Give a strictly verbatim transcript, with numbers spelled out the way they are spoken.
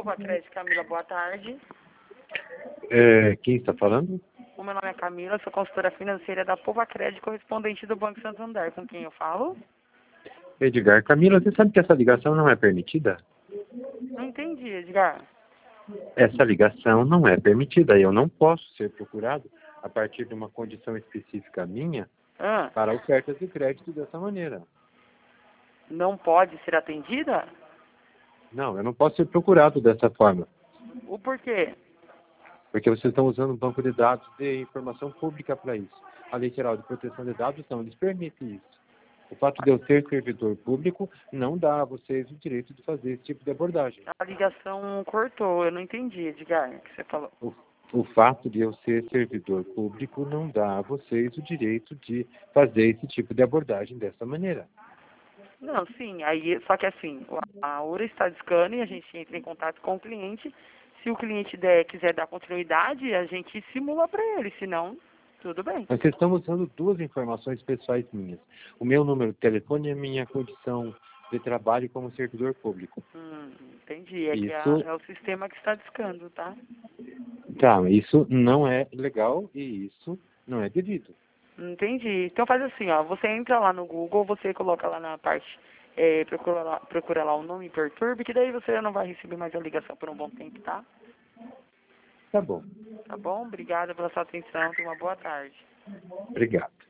Povacred, Camila, boa tarde. É, quem está falando? O meu nome é Camila, sou consultora financeira da Povacred, correspondente do Banco Santander. Com quem eu falo? Edgar. Camila, você sabe que essa ligação não é permitida? Não entendi, Edgar. Essa ligação não é permitida. Eu não posso ser procurado a partir de uma condição específica minha Ah, para ofertas de crédito dessa maneira. não pode ser atendida? Não, eu não posso ser procurado dessa forma. O porquê? Porque vocês estão usando um banco de dados de informação pública para isso. A Lei Geral de Proteção de Dados não lhes permite isso. O fato de eu ser servidor público não dá a vocês o direito de fazer esse tipo de abordagem. A ligação cortou, eu não entendi, Edgar, o que você falou. O, o fato de eu ser servidor público não dá a vocês o direito de fazer esse tipo de abordagem dessa maneira. Não, sim, aí, só que assim, a hora está discando e a gente entra em contato com o cliente. Se o cliente der, quiser dar continuidade, a gente simula para ele, senão, tudo bem. Mas vocês estão usando duas informações pessoais minhas. O meu número de telefone e a minha condição de trabalho como servidor público. Hum, entendi, é que é, Isso, é o sistema que está discando, tá? tá, isso não é legal e isso não é devido. Entendi. Então faz assim, ó, você entra lá no Google, você coloca lá na parte, é, procura, lá, procura lá o nome Perturbe, que daí você não vai receber mais a ligação por um bom tempo, tá? Tá bom. Tá bom? Obrigada pela sua atenção, tenha uma boa tarde. Obrigado.